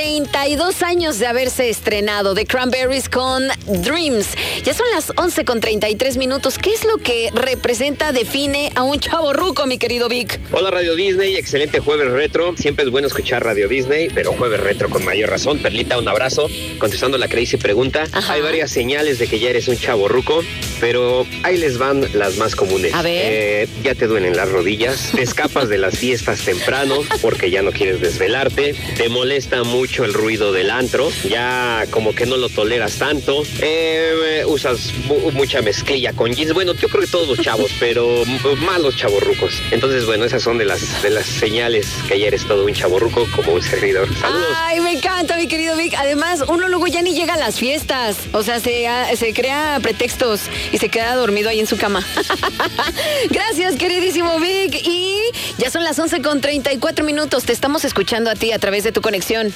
32 años de haberse estrenado The Cranberries con Dreams. Ya son las 11:33. ¿Qué es lo que representa, define a un chavorruco, mi querido Vic? Hola Radio Disney, excelente jueves retro. Siempre es bueno escuchar Radio Disney, pero jueves retro con mayor razón. Perlita, un abrazo. Contestando la crazy pregunta, Ajá. Hay varias señales de que ya eres un chavorruco, pero ahí les van las más comunes. A ver. Ya te duelen las rodillas, te escapas de las fiestas temprano porque ya no quieres desvelarte, te molesta mucho el ruido del antro, ya como que no lo toleras tanto, usas mucha mezclilla con jeans. Bueno, yo creo que todos los chavos, pero más los chavorrucos. Entonces, bueno, esas son de las señales que ya eres todo un chavorruco como un servidor. Saludos. Ay, me encanta, mi querido Vic. Además, uno luego ya ni llega a las fiestas. O sea, se crea pretextos y se queda dormido ahí en su cama. Gracias, queridísimo Vic. Y ya son las 11:34. Te estamos escuchando a ti a través de tu conexión.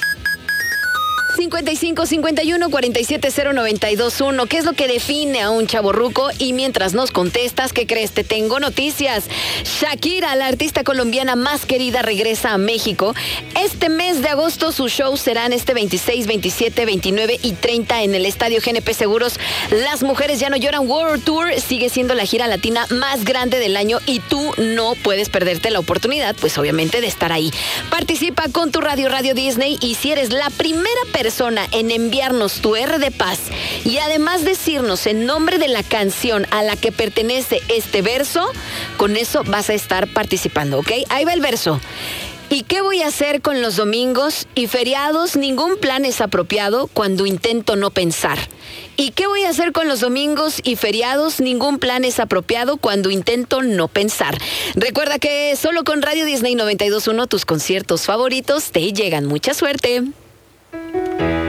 55 51 47 0921. ¿Qué es lo que define a un chavorruco? Y mientras nos contestas, ¿qué crees? Te tengo noticias. Shakira, la artista colombiana más querida, regresa a México. Este mes de agosto sus shows serán este 26, 27, 29 y 30 en el Estadio GNP Seguros. Las Mujeres Ya No Lloran World Tour sigue siendo la gira latina más grande del año y tú no puedes perderte la oportunidad, pues obviamente, de estar ahí. Participa con tu Radio Disney y si eres la primera persona en enviarnos tu R de paz y además decirnos el nombre de la canción a la que pertenece este verso, con eso vas a estar participando, ¿ok? Ahí va el verso. ¿Y qué voy a hacer con los domingos y feriados? Ningún plan es apropiado cuando intento no pensar. ¿Y qué voy a hacer con los domingos y feriados? Ningún plan es apropiado cuando intento no pensar. Recuerda que solo con Radio Disney 92.1 tus conciertos favoritos te llegan. Mucha suerte.